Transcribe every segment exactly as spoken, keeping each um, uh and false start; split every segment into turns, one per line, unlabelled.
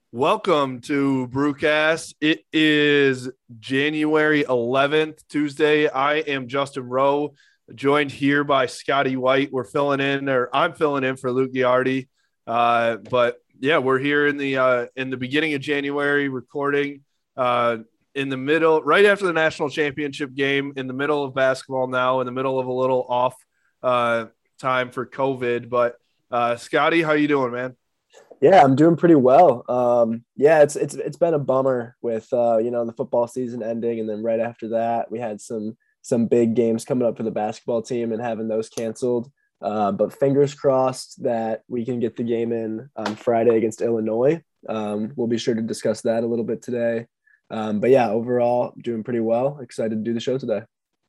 Welcome to Brewcast. It is January eleventh, Tuesday. I am Justin Rowe, joined here by Scotty White. We're filling in, or I'm filling in for Luke Giardi. Uh, but yeah, we're here in the uh, in the beginning of January, recording uh, in the middle, right after the national championship game, in the middle of basketball now, in the middle of a little off uh, time for COVID. But uh, Scotty, how you doing, man?
Yeah, I'm doing pretty well. Um, yeah, it's it's it's been a bummer with uh, you know, the football season ending, and then right after that, we had some some big games coming up for the basketball team and having those canceled. Uh, but fingers crossed that we can get the game in on Friday against Illinois. Um, we'll be sure to discuss that a little bit today. Um, but yeah, overall, doing pretty well. Excited to do the show today.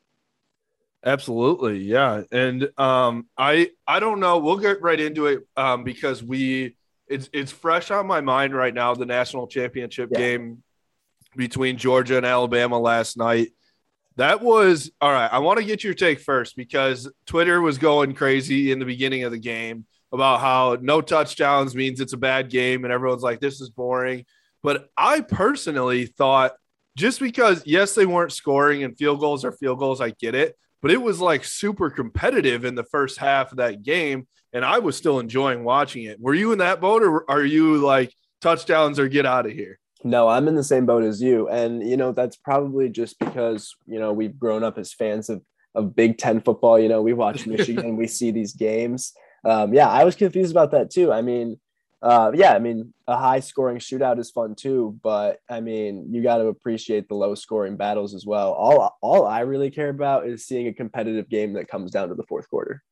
Absolutely, yeah. And um, I I don't know. We'll get right into it um, because we it's it's fresh on my mind right now. The national championship
Yeah.
game between Georgia and Alabama last night. That was all right. I want to get your take first because Twitter was going crazy in the beginning of the game about how no touchdowns means it's a bad game, and everyone's like, "This is boring." But I personally thought just because yes, they weren't scoring and field goals are field goals, I get it, but it was like super competitive in the first half of that game, and I was still enjoying watching it. Were you in that boat, or are you like touchdowns or get out of here?
No, I'm in the same boat as you. And, you know, that's probably just because, you know, we've grown up as fans of, of Big Ten football. You know, we watch Michigan, we see these games. Um, yeah, I was confused about that too. I mean, uh, yeah, I mean, a high scoring shootout is fun too, but I mean, you got to appreciate the low scoring battles as well. All, all I really care about is seeing a competitive game that comes down to the fourth quarter.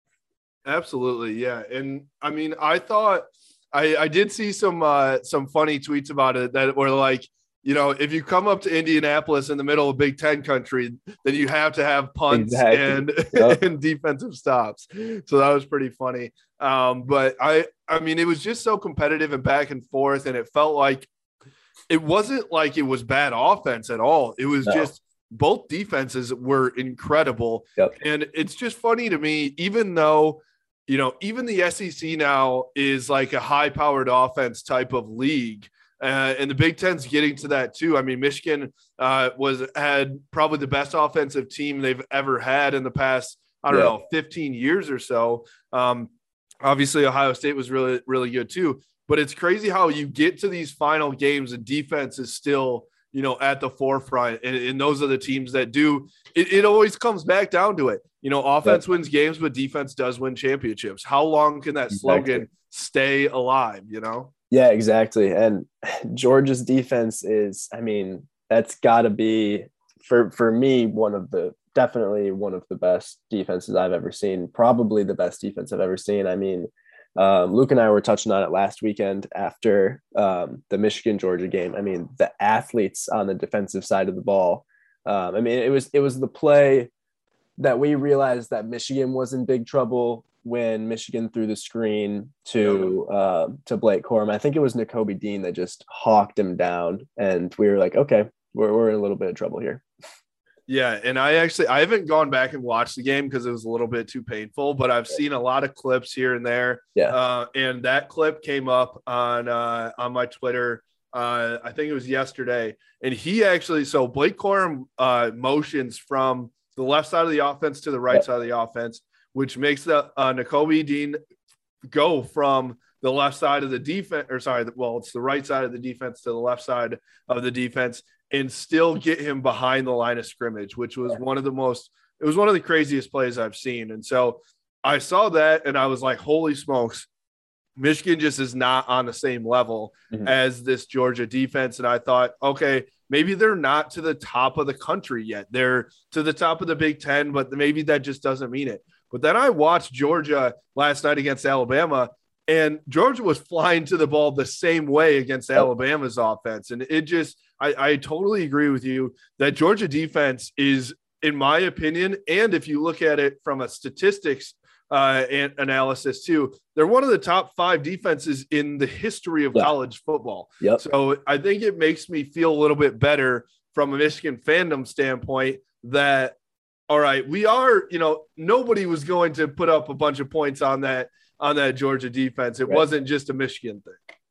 Absolutely, yeah. And I mean, I thought I, I did see some uh, some funny tweets about it that were like, you know, if you come up to Indianapolis in the middle of Big Ten country, then you have to have punts
Exactly.
and
Yep.
and defensive stops. So that was pretty funny. Um, but I I mean, it was just so competitive and back and forth, and it felt like it wasn't like it was bad offense at all. It was
No.
just both defenses were incredible.
Yep.
And it's just funny to me, even though, you know, even the S E C now is like a high powered offense type of league. Uh, and the Big Ten's getting to that too. I mean, Michigan uh, was had probably the best offensive team they've ever had in the past, I don't
Yeah.
know, fifteen years or so. Um, obviously, Ohio State was really, really good too. But it's crazy how you get to these final games and defense is still, you know, at the forefront. And, and those are the teams that do it, it always comes back down to it. You know, offense
Yep.
wins games, but defense does win championships. How long can that
Exactly.
slogan stay alive, you know?
Yeah, exactly. And Georgia's defense is, I mean, that's got to be for for me one of the definitely one of the best defenses I've ever seen. Probably the best defense I've ever seen. I mean, um, Luke and I were touching on it last weekend after um, the Michigan Georgia game. I mean, the athletes on the defensive side of the ball. Um, I mean, it was it was the play that we realized that Michigan was in big trouble when Michigan threw the screen to uh, to Blake Corum. I think it was Nakobe Dean that just hawked him down, and we were like, okay, we're we're in a little bit of trouble here.
Yeah, and I actually I haven't gone back and watched the game because it was a little bit too painful, but I've seen a lot of clips here and there.
Yeah,
Uh, and that clip came up on uh, on my Twitter. Uh, I think it was yesterday, and he actually so Blake Corum uh, motions from the left side of the offense to the right
yeah,
side of the offense, which makes the uh, Nakobe Dean go from the left side of the defense, or sorry, well, it's the right side of the defense to the left side of the defense, and still get him behind the line of scrimmage, which was one of the most, it was one of the craziest plays I've seen. And so I saw that and I was like, holy smokes, Michigan just is not on the same level
mhm,
as this Georgia defense. And I thought, okay, maybe they're not to the top of the country yet. They're to the top of the Big Ten, but maybe that just doesn't mean it. But then I watched Georgia last night against Alabama, and Georgia was flying to the ball the same way against
yep,
Alabama's offense. And it just, I, I totally agree with you that Georgia defense is, in my opinion, and if you look at it from a statistics uh, and analysis too, they're one of the top five defenses in the history of
yeah,
college football.
yep,
So I think it makes me feel a little bit better from a Michigan fandom standpoint that, all right, we are, you know, nobody was going to put up a bunch of points on that, on that Georgia defense. It
right.
wasn't just a Michigan thing.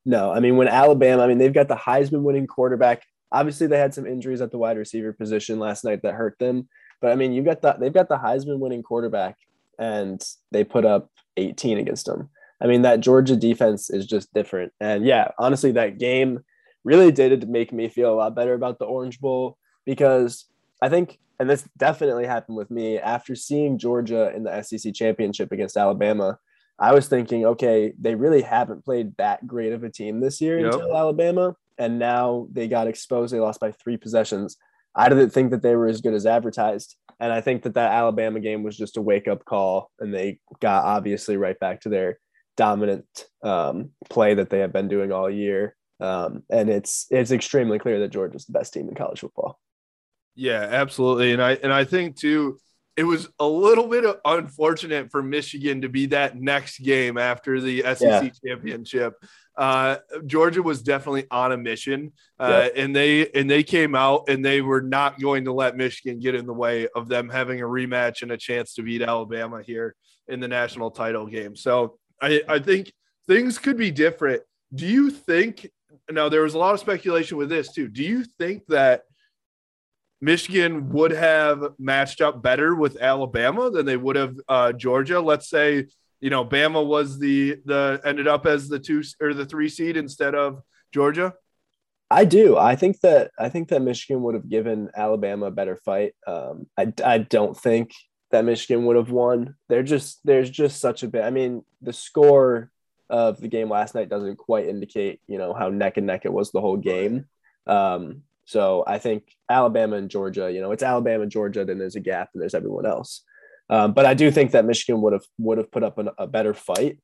No, I mean, when Alabama, I mean, they've got the Heisman winning quarterback. Obviously, they had some injuries at the wide receiver position last night that hurt them. But I mean, you got the they've got the Heisman winning quarterback, and they put up eighteen against them. I mean, that Georgia defense is just different. And yeah, honestly, that game really did make me feel a lot better about the Orange Bowl, because I think, and this definitely happened with me, after seeing Georgia in the S E C championship against Alabama, I was thinking, okay, they really haven't played that great of a team this year
Yep.
until Alabama. And now they got exposed. They lost by three possessions. I didn't think that they were as good as advertised. And I think that that Alabama game was just a wake-up call, and they got obviously right back to their dominant um, play that they have been doing all year. Um, and it's it's extremely clear that Georgia's the best team in college football.
Yeah, absolutely. And I and I think too, it was a little bit unfortunate for Michigan to be that next game after the S E C yeah. championship. Uh, Georgia was definitely on a mission, uh, yep. and they and they came out and they were not going to let Michigan get in the way of them having a rematch and a chance to beat Alabama here in the national title game. So I, I think things could be different. Do you think – now there was a lot of speculation with this too. Do you think that Michigan would have matched up better with Alabama than they would have uh, Georgia? Let's say – you know, Bama was the the ended up as the two or the three seed instead of Georgia.
I do. I think that I think that Michigan would have given Alabama a better fight. Um, I I don't think that Michigan would have won. They're just there's just such a bit. I mean, the score of the game last night doesn't quite indicate, you know, how neck and neck it was the whole game. Um, so I think Alabama and Georgia, you know, it's Alabama and Georgia, then there's a gap and there's everyone else. Um, but I do think that Michigan would have would have put up an, a better fight.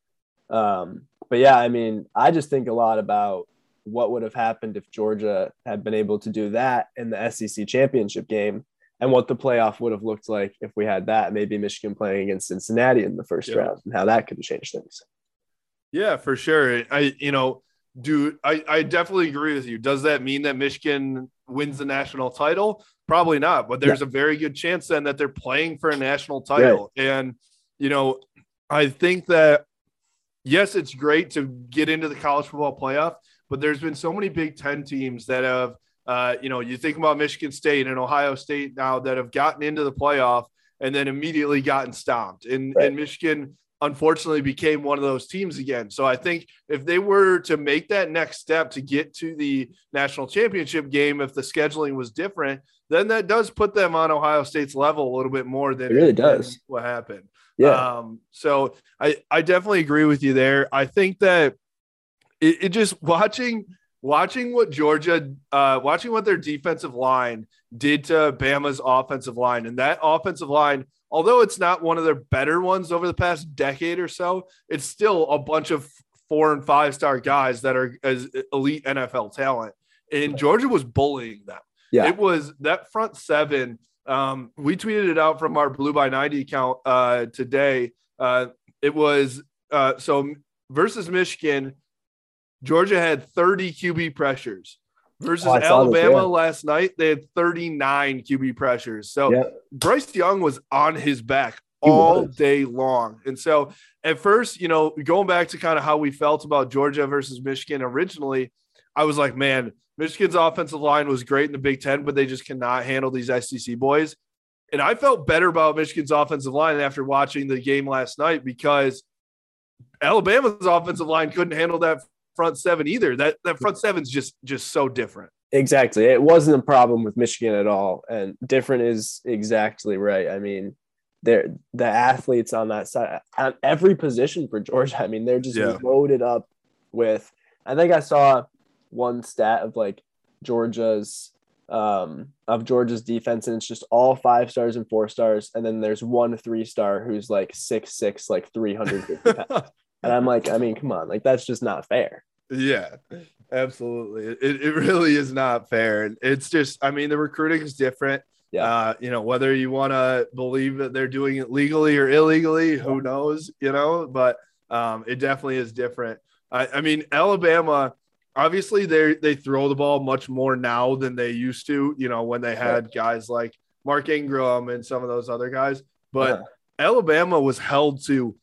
Um, but yeah, I mean, I just think a lot about what would have happened if Georgia had been able to do that in the S E C championship game, and what the playoff would have looked like if we had that. Maybe Michigan playing against Cincinnati in the first yeah. round, and how that could have changed things.
Yeah, for sure. I you know, do I, I definitely agree with you. Does that mean that Michigan wins the national title? Probably not, but there's yeah. a very good chance then that they're playing for a national title. Right. And, you know, I think that, yes, it's great to get into the college football playoff, but there's been so many Big Ten teams that have, uh, you know, you think about Michigan State and Ohio State now that have gotten into the playoff and then immediately gotten stomped. And, right. and Michigan, unfortunately, became one of those teams again. So I think if they were to make that next step to get to the national championship game, if the scheduling was different, then that does put them on Ohio State's level a little bit more than
it really does
what happened.
Yeah.
Um, so I, I definitely agree with you there. I think that it, it just watching, watching what Georgia, uh, watching what their defensive line did to Bama's offensive line, and that offensive line, although it's not one of their better ones over the past decade or so, it's still a bunch of four and five star guys that are as elite N F L talent. And Georgia was bullying them. Yeah. It was that front seven. Um, we tweeted it out from our Blue by ninety account uh, today. Uh, it was uh, so versus Michigan, Georgia had thirty Q B pressures. Versus oh, Alabama this, yeah. last night, they had thirty-nine Q B pressures. So yeah. Bryce Young was on his back all day long. And so at first, you know, going back to kind of how we felt about Georgia versus Michigan originally, I was like, man, Michigan's offensive line was great in the Big Ten, but they just cannot handle these S E C boys. And I felt better about Michigan's offensive line after watching the game last night, because Alabama's offensive line couldn't handle that front seven either. That that front seven's just just so different.
Exactly. It wasn't a problem with Michigan at all. And different is exactly right. I mean, they're the athletes on that side, on every position for Georgia. I mean, they're just yeah. loaded up with, I think I saw one stat of like Georgia's um of Georgia's defense, and it's just all five stars and four stars, and then there's one three star who's like six six, like three hundred fifty pounds. And I'm like, I mean, come on, like that's just not fair.
Yeah, absolutely. It it really is not fair. It's just, I mean, the recruiting is different. Yeah. Uh, you know, whether you want to believe that they're doing it legally or illegally, who knows, you know, but um, it definitely is different. I, I mean, Alabama, obviously they they throw the ball much more now than they used to, you know, when they had right. guys like Mark Ingram and some of those other guys. But uh-huh. Alabama was held to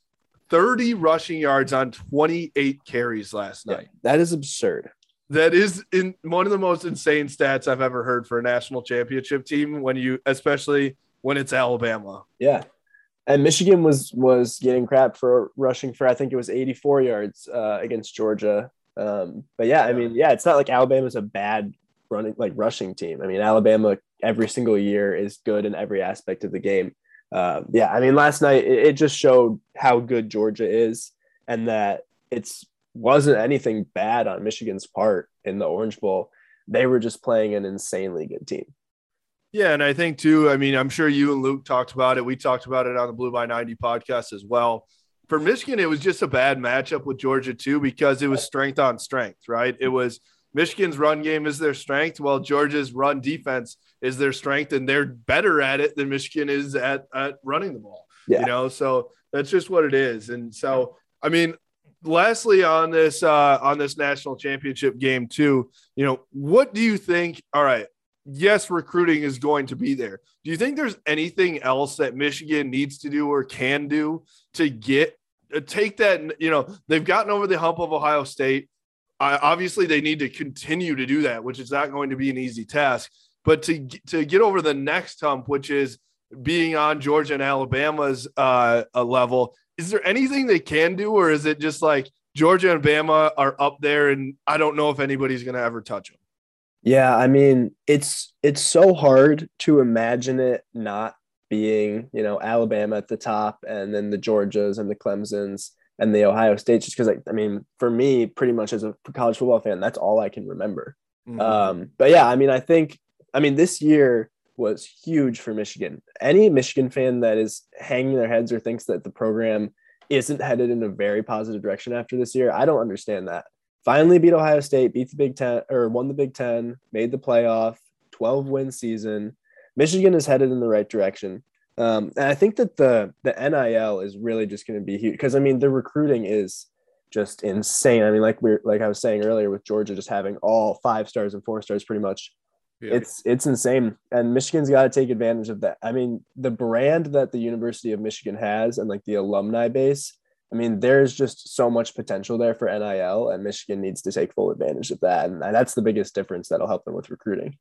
thirty rushing yards on twenty-eight carries last
Yeah,
night.
that is absurd.
That is in one of the most insane stats I've ever heard for a national championship team when you, especially when it's Alabama.
Yeah. And Michigan was was getting crap for rushing for, I think it was eighty-four yards uh, against Georgia. Um, but yeah, I mean, yeah, it's not like Alabama's a bad running, like rushing team. I mean, Alabama every single year is good in every aspect of the game. Uh, yeah, I mean, last night it, it just showed how good Georgia is and that it's wasn't anything bad on Michigan's part in the Orange Bowl. They were just playing an insanely good team.
Yeah, and I think too, I mean, I'm sure you and Luke talked about it. We talked about it on the Blue by ninety podcast as well. For Michigan, it was just a bad matchup with Georgia too, because it was strength on strength, right? It was Michigan's run game is their strength, while Georgia's run defense is their strength, and they're better at it than Michigan is at, at running the ball, yeah. you know? So that's just what it is. And so, I mean, lastly on this, uh, on this national championship game too, you know, what do you think? All right. Yes, recruiting is going to be there. Do you think there's anything else that Michigan needs to do or can do to get uh, take that? You know, they've gotten over the hump of Ohio State. Uh, obviously, they need to continue to do that, which is not going to be an easy task. But to to get over the next hump, which is being on Georgia and Alabama's uh, a level, is there anything they can do, or is it just like Georgia and Bama are up there, and I don't know if anybody's going to ever touch them?
Yeah, I mean, it's it's so hard to imagine it not being, you know, Alabama at the top and then the Georgias and the Clemsons and the Ohio States, just because, like, I mean, for me, pretty much as a college football fan, that's all I can remember. Mm-hmm. Um, but yeah, I mean, I think, I mean, this year was huge for Michigan. Any Michigan fan that is hanging their heads or thinks that the program isn't headed in a very positive direction after this year, I don't understand that. Finally beat Ohio State, beat the Big Ten, or won the Big Ten, made the playoff, twelve-win season. Michigan is headed in the right direction. Um, and I think that the the N I L is really just going to be huge because, I mean, the recruiting is just insane. I mean, like we're like I was saying earlier with Georgia just having all five stars and four stars pretty much. Yeah. It's it's insane. And Michigan's got to take advantage of that. I mean, the brand that the University of Michigan has and like the alumni base, I mean, there's just so much potential there for N I L, and Michigan needs to take full advantage of that. And that's the biggest difference that'll help them with recruiting.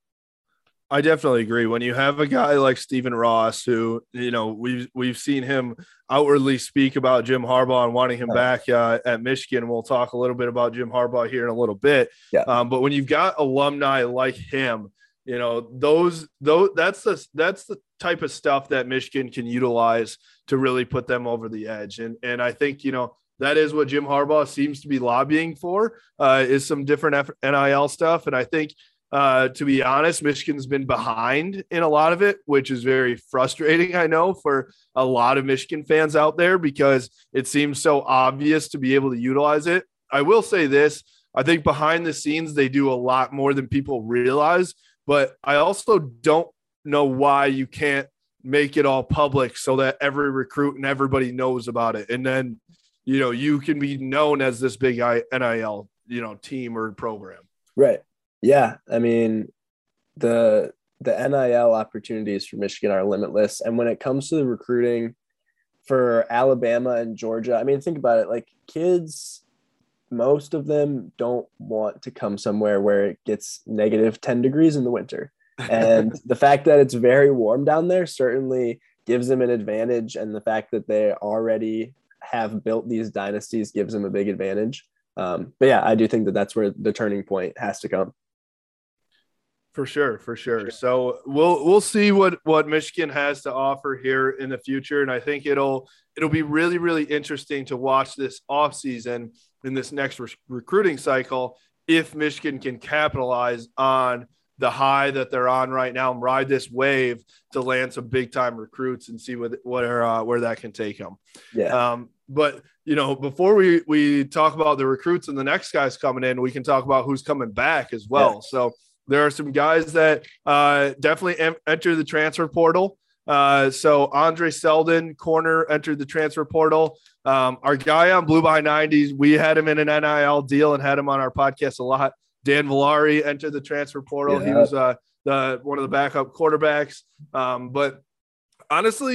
I definitely agree. When you have a guy like Stephen Ross, who, you know, we've, we've seen him outwardly speak about Jim Harbaugh and wanting him back uh, at Michigan. And we'll talk a little bit about Jim Harbaugh here in a little bit.
Yeah.
Um, but when you've got alumni like him, you know, those, those, that's the, that's the type of stuff that Michigan can utilize to really put them over the edge. And, and I think, you know, that is what Jim Harbaugh seems to be lobbying for uh, is some different N I L stuff. And I think, uh, to be honest, Michigan's been behind in a lot of it, which is very frustrating. I know for a lot of Michigan fans out there, because it seems so obvious to be able to utilize it. I will say this, I think behind the scenes, they do a lot more than people realize. But I also don't know why you can't make it all public so that every recruit and everybody knows about it. And then, you know, you can be known as this big N I L, you know, team or program.
Right. Yeah. I mean, the, the N I L opportunities for Michigan are limitless. And when it comes to the recruiting for Alabama and Georgia, I mean, think about it, like kids, most of them don't want to come somewhere where it gets negative ten degrees in the winter. And the fact that it's very warm down there certainly gives them an advantage. And the fact that they already have built these dynasties gives them a big advantage. Um, but yeah, I do think that that's where the turning point has to come.
For sure, for sure. So we'll we'll see what what Michigan has to offer here in the future, and I think it'll it'll be really really interesting to watch this offseason in this next re- recruiting cycle if Michigan can capitalize on the high that they're on right now and ride this wave to land some big time recruits and see what where uh, where that can take them.
Yeah.
Um, but you know, before we we talk about the recruits and the next guys coming in, we can talk about who's coming back as well. Yeah. So. There are some guys that uh, definitely em- enter the transfer portal. Uh, so Andre Selden, corner, entered the transfer portal. Um, our guy on Blue by ninety, we had him in an N I L deal and had him on our podcast a lot. Dan Villari entered the transfer portal. Yeah. He was uh, the one of the backup quarterbacks. Um, but honestly,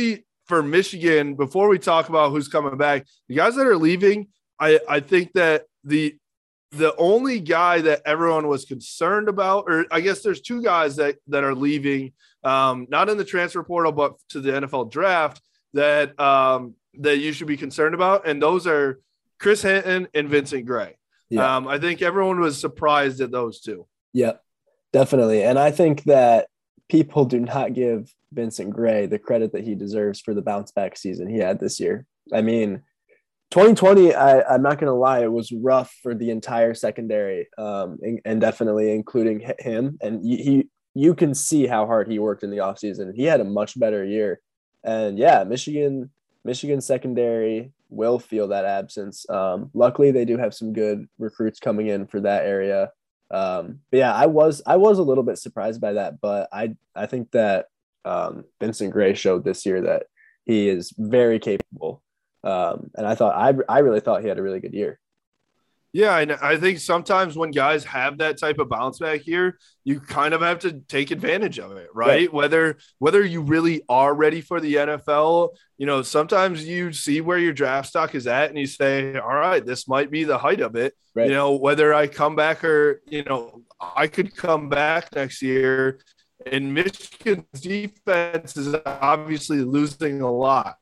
for Michigan, before we talk about who's coming back, the guys that are leaving, I, I think that the the only guy that everyone was concerned about, or I guess there's two guys that, that are leaving, um, not in the transfer portal, but to the N F L draft that um, that you should be concerned about. And those are Chris Hinton and Vincent Gray. Yeah. Um, I think everyone was surprised at those two.
Yep, definitely. And I think that people do not give Vincent Gray the credit that he deserves for the bounce back season he had this year. I mean, twenty twenty, I, I'm not going to lie, it was rough for the entire secondary, um, and, and definitely including him. And he, you can see how hard he worked in the offseason. He had a much better year. And yeah, Michigan, Michigan secondary will feel that absence. Um, luckily, they do have some good recruits coming in for that area. Um, but yeah, I was I was a little bit surprised by that, but I I think that um, Vincent Gray showed this year that he is very capable. Um, and I thought I I really thought he had a really good year.
Yeah, and I think sometimes when guys have that type of bounce back year, you kind of have to take advantage of it, right? right? Whether whether you really are ready for the N F L, you know, sometimes you see where your draft stock is at and you say, all right, this might be the height of it. Right. You know, whether I come back or, you know, I could come back next year, and Michigan's defense is obviously losing a lot.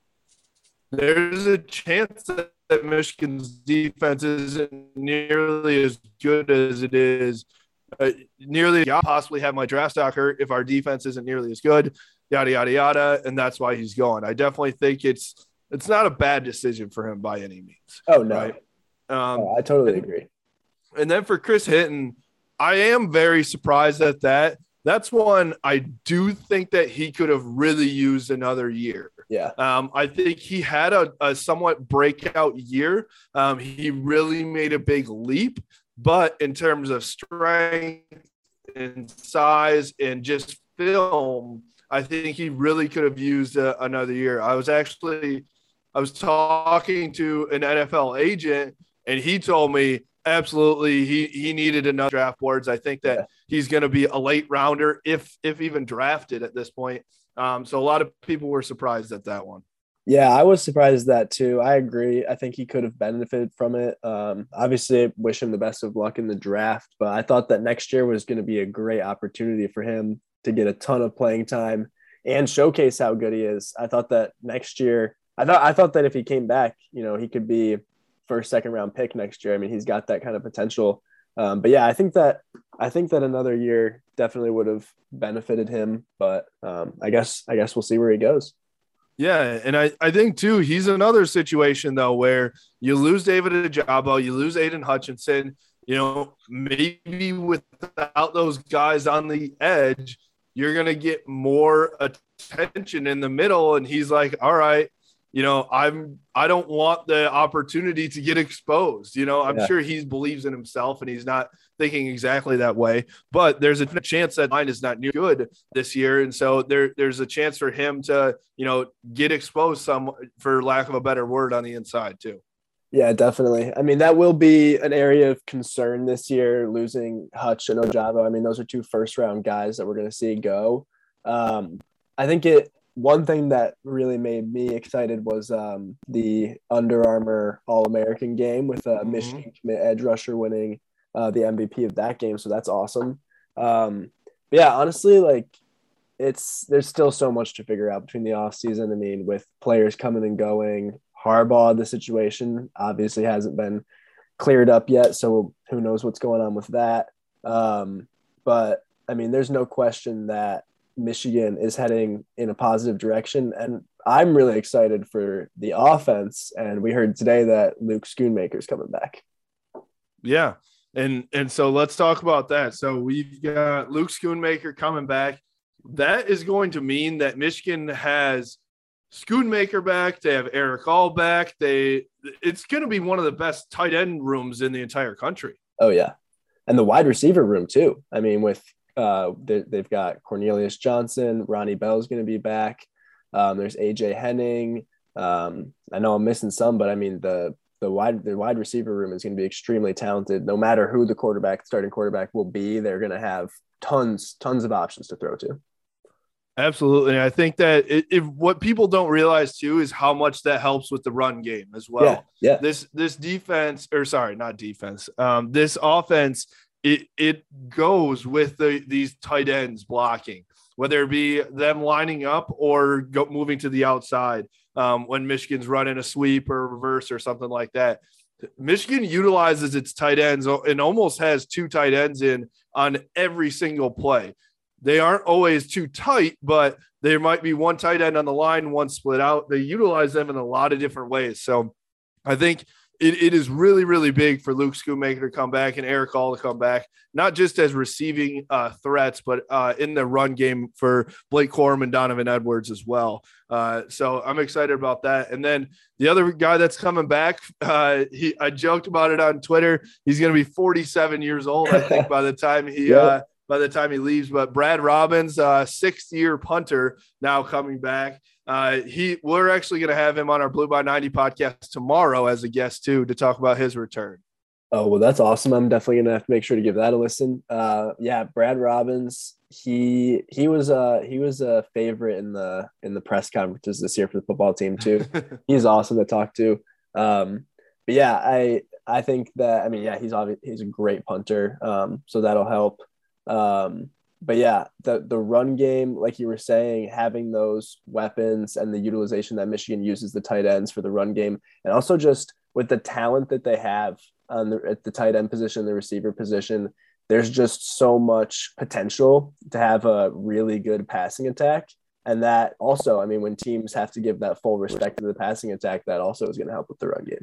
There's a chance that that Michigan's defense isn't nearly as good as it is. Uh, nearly, I possibly have my draft stock hurt if our defense isn't nearly as good. Yada yada yada, and that's why he's going. I definitely think it's it's not a bad decision for him by any means.
Oh no,
right?
um, oh, I totally
and,
agree.
And then for Chris Hinton, I am very surprised at that. That's one I do think that he could have really used another year.
Yeah.
Um, I think he had a, a somewhat breakout year. Um, he really made a big leap, but in terms of strength and size and just film, I think he really could have used a, another year. I was actually, I was talking to an N F L agent, and he told me absolutely he he needed another draft boards. I think that yeah. he's going to be a late rounder, if if even drafted at this point. Um, so a lot of people were surprised at that one.
Yeah, I was surprised at that too. I agree. I think he could have benefited from it. Um, obviously, wish him the best of luck in the draft, but I thought that next year was going to be a great opportunity for him to get a ton of playing time and showcase how good he is. I thought that next year, I thought I thought that if he came back, you know, he could be first, second round pick next year. I mean, he's got that kind of potential. Um, but yeah, I think that I think that another year definitely would have benefited him. But um, I guess I guess we'll see where he goes.
Yeah, and I, I think too he's another situation though where you lose David Ojabo, you lose Aiden Hutchinson. You know, maybe without those guys on the edge, you're gonna get more attention in the middle. And he's like, all right. You know, I'm I don't want the opportunity to get exposed. You know, I'm yeah. sure he believes in himself and he's not thinking exactly that way. But there's a chance that line is not near good this year. And so there there's a chance for him to, you know, get exposed some, for lack of a better word, on the inside too.
Yeah, definitely. I mean, that will be an area of concern this year, losing Hutch and Ojabo. I mean, those are two first round guys that we're going to see go. Um, I think it, One thing that really made me excited was um, the Under Armour All-American game with a mm-hmm. Michigan commit edge rusher winning uh, the M V P of that game. So that's awesome. Um, but yeah, honestly, like it's there's still so much to figure out between the offseason. I mean, with players coming and going, Harbaugh, the situation obviously hasn't been cleared up yet. So who knows what's going on with that. Um, but I mean, there's no question that Michigan is heading in a positive direction, and I'm really excited for the offense. And we heard today that Luke Schoonmaker is coming back.
Yeah, and and so let's talk about that. So we've got Luke Schoonmaker coming back. That is going to mean that Michigan has Schoonmaker back. They have Eric All back. They it's going to be one of the best tight end rooms in the entire country.
Oh yeah, and the wide receiver room too. I mean, with Uh, they, they've got Cornelius Johnson, Ronnie Bell's going to be back. Um, there's A J Henning. Um, I know I'm missing some, but I mean the the wide the wide receiver room is going to be extremely talented. No matter who the quarterback, starting quarterback will be, they're going to have tons tons of options to throw to.
Absolutely. And I think that it, if what people don't realize too is how much that helps with the run game as well.
Yeah, yeah.
This this defense, or sorry, not defense. Um, this offense, it it goes with the these tight ends blocking, whether it be them lining up or go, moving to the outside um, when Michigan's running a sweep or reverse or something like that. Michigan utilizes its tight ends and almost has two tight ends in on every single play. They aren't always too tight, but there might be one tight end on the line, one split out. They utilize them in a lot of different ways. So I think it, it is really, really big for Luke Schoonmaker to come back and Eric Hall to come back, not just as receiving uh, threats, but uh, in the run game for Blake Corum and Donovan Edwards as well. Uh, so I'm excited about that. And then the other guy that's coming back, uh, he I joked about it on Twitter. He's going to be forty-seven years old, I think, by the time he yep. uh, – by the time he leaves. But Brad Robbins, uh, sixth-year punter, now coming back. Uh, he we're actually going to have him on our Blue by ninety podcast tomorrow as a guest too to talk about his return.
Oh, well, that's awesome. I'm definitely going to have to make sure to give that a listen. Uh, yeah, Brad Robbins, he he was uh he was a favorite in the in the press conferences this year for the football team too. He's awesome to talk to. Um, but yeah, I I think that I mean yeah he's obviously he's a great punter. Um, so that'll help. Um, but yeah, the, the run game, like you were saying, having those weapons and the utilization that Michigan uses the tight ends for the run game, and also just with the talent that they have on the, at the tight end position, the receiver position, there's just so much potential to have a really good passing attack. And that also, I mean, when teams have to give that full respect to the passing attack, that also is going to help with the run game.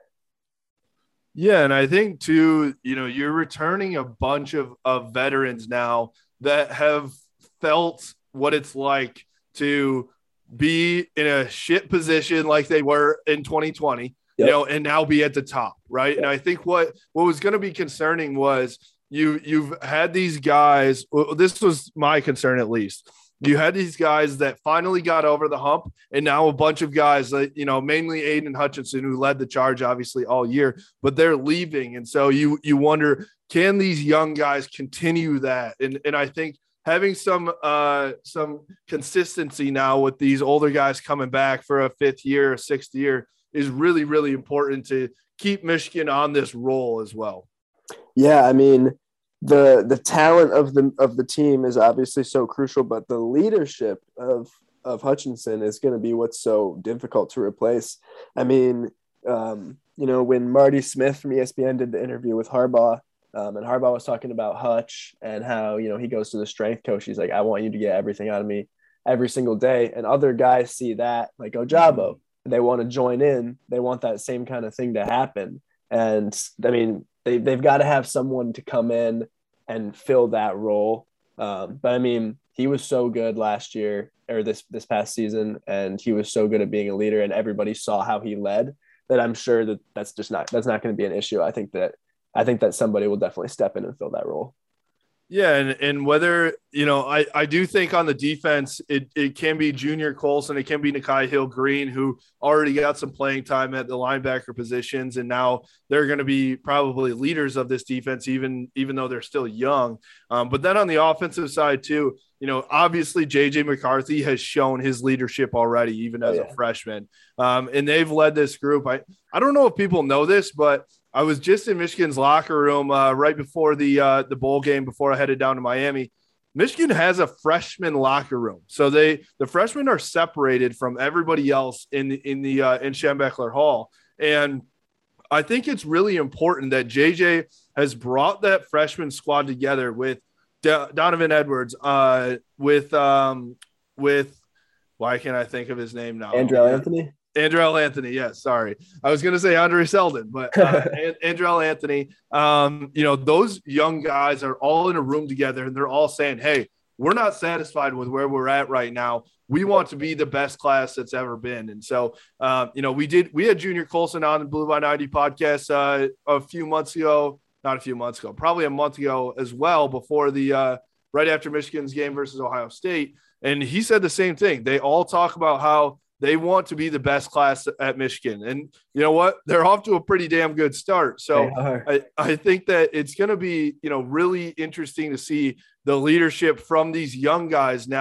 Yeah, and I think too, you know, you're returning a bunch of, of veterans now that have felt what it's like to be in a shit position like they were in twenty twenty, yep. you know, and now be at the top, right? Yep. And I think what what was going to be concerning was you you've had these guys. Well, this was my concern at least. You had these guys that finally got over the hump, and now a bunch of guys that, you know, mainly Aiden Hutchinson, who led the charge obviously all year, but they're leaving. And so you you wonder, can these young guys continue that? And and I think having some uh, some consistency now with these older guys coming back for a fifth year, a sixth year is really, really important to keep Michigan on this roll as well.
Yeah, I mean, the the talent of the of the team is obviously so crucial, but the leadership of of Hutchinson is going to be what's so difficult to replace. I mean, um, you know, when Marty Smith from E S P N did the interview with Harbaugh, um, and Harbaugh was talking about Hutch and how, you know, he goes to the strength coach. He's like, I want you to get everything out of me every single day. And other guys see that, like Ojabo, they want to join in. They want that same kind of thing to happen. And I mean, They, they've got to have someone to come in and fill that role. Um, but I mean, he was so good last year or this, this past season, and he was so good at being a leader, and everybody saw how he led, that I'm sure that that's just not, that's not going to be an issue. I think that, I think that somebody will definitely step in and fill that role.
Yeah, and, and whether, you know, I, I do think on the defense, it, it can be Junior Colson, it can be Nikhai Hill-Green, who already got some playing time at the linebacker positions, and now they're going to be probably leaders of this defense, even, even though they're still young. Um, but then on the offensive side too, you know, obviously J J McCarthy has shown his leadership already, even as oh, yeah. a freshman. Um, and they've led this group. I, I don't know if people know this, but I was just in Michigan's locker room uh, right before the uh, the bowl game, before I headed down to Miami. Michigan has a freshman locker room, so they the freshmen are separated from everybody else in the, in the uh, in Schembechler Hall, and I think it's really important that J J has brought that freshman squad together with Do- Donovan Edwards, uh, with um, with why can't I think of his name now?
Andrel Anthony.
Andrel Anthony, yes, sorry. I was going to say Andre Selden, but uh, Andrel Anthony, um, you know, those young guys are all in a room together, and they're all saying, hey, we're not satisfied with where we're at right now. We want to be the best class that's ever been. And so, uh, you know, we did, we had Junior Colson on the Blue by ninety podcast uh, a few months ago, not a few months ago, probably a month ago as well, before the, uh, right after Michigan's game versus Ohio State. And he said the same thing. They all talk about how they want to be the best class at Michigan. And you know what? They're off to a pretty damn good start. So I, I think that it's going to be, you know, really interesting to see the leadership from these young guys now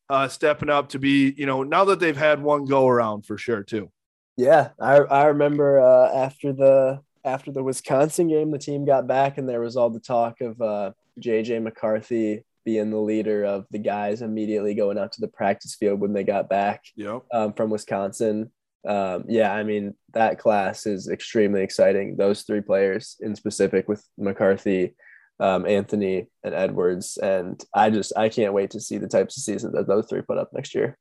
uh, stepping up to be, you know, now that they've had one go around for sure too.
Yeah, I I remember uh, after the after the Wisconsin game, the team got back, and there was all the talk of uh, J J McCarthy being the leader of the guys immediately going out to the practice field when they got back
yep.
um, from Wisconsin. Um, yeah, I mean, that class is extremely exciting. Those three players in specific with McCarthy, um, Anthony, and Edwards. And I just, I can't wait to see the types of seasons that those three put up next year.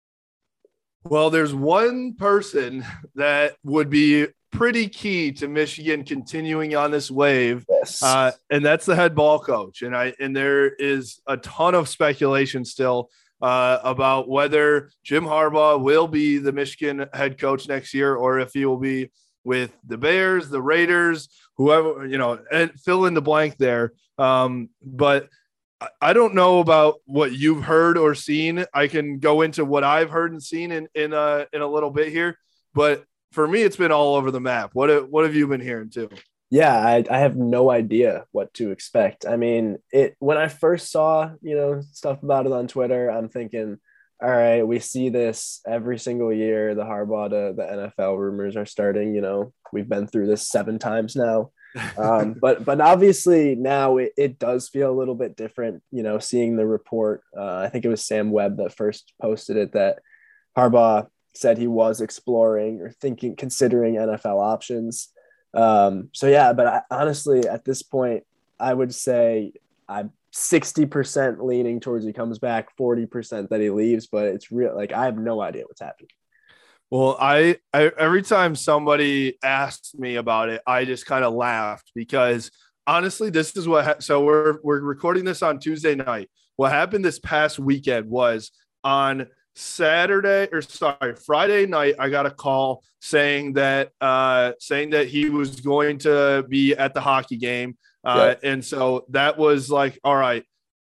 Well, there's one person that would be pretty key to Michigan continuing on this wave.
Yes.
Uh, and that's the head ball coach. And I, and there is a ton of speculation still uh, about whether Jim Harbaugh will be the Michigan head coach next year, or if he will be with the Bears, the Raiders, whoever, you know, and fill in the blank there. Um, but I don't know about what you've heard or seen. I can go into what I've heard and seen in, in, a, in a little bit here, but for me, it's been all over the map. What, what have you been hearing too?
Yeah, I, I have no idea what to expect. I mean, it when I first saw, you know, stuff about it on Twitter, I'm thinking, all right, we see this every single year. The Harbaugh to the N F L rumors are starting. You know, we've been through this seven times now. Um, but but obviously now it, it does feel a little bit different, you know, seeing the report. Uh, I think it was Sam Webb that first posted it, that Harbaugh said he was exploring or thinking, considering N F L options. Um, so yeah, but I, honestly, at this point, I would say I'm sixty percent leaning towards he comes back, forty percent that he leaves, but it's real. Like, I have no idea what's happening.
Well, I, I every time somebody asks me about it, I just kind of laughed because honestly, this is what, ha- so we're, we're recording this on Tuesday night. What happened this past weekend was on Saturday or sorry, Friday night, I got a call saying that, uh, saying that he was going to be at the hockey game. Uh, yeah. And so that was like, all right,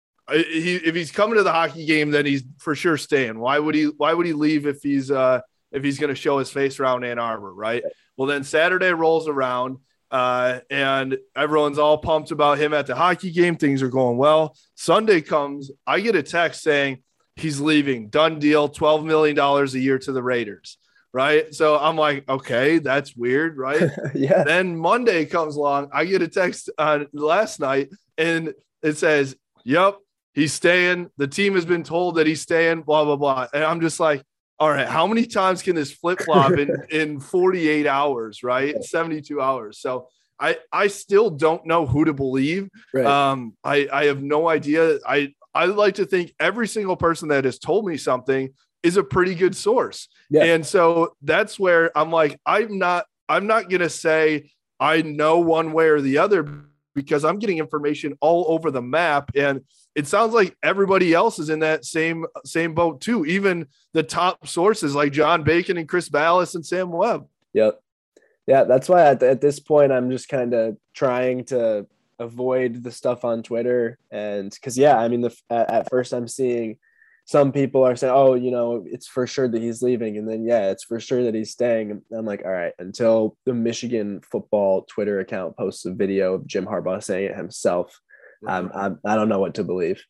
he, if he's coming to the hockey game, then he's for sure staying. Why would he, why would he leave if he's, uh, if he's going to show his face around Ann Arbor, right? Well, then Saturday rolls around uh, and everyone's all pumped about him at the hockey game. Things are going well. Sunday comes, I get a text saying he's leaving, done deal, twelve million dollars a year to the Raiders, right? So I'm like, okay, that's weird, right?
Yeah.
Then Monday comes along, I get a text on last night and it says, yep, he's staying. The team has been told that he's staying, blah, blah, blah. And I'm just like, all right, how many times can this flip flop in, in forty-eight hours, right? seventy-two hours. So I, I still don't know who to believe.
Right.
Um, I, I have no idea. I, I like to think every single person that has told me something is a pretty good source. Yeah. And so that's where I'm like, I'm not, I'm not going to say I know one way or the other because I'm getting information all over the map. And it sounds like everybody else is in that same same boat too. Even the top sources like John Bacon and Chris Ballas and Sam Webb.
Yep. Yeah, that's why at, at this point I'm just kind of trying to avoid the stuff on Twitter. And because, yeah, I mean, the, at, at first I'm seeing some people are saying, oh, you know, it's for sure that he's leaving. And then, yeah, it's for sure that he's staying. And I'm like, all right, until the Michigan football Twitter account posts a video of Jim Harbaugh saying it himself, Um, I, I don't know what to believe.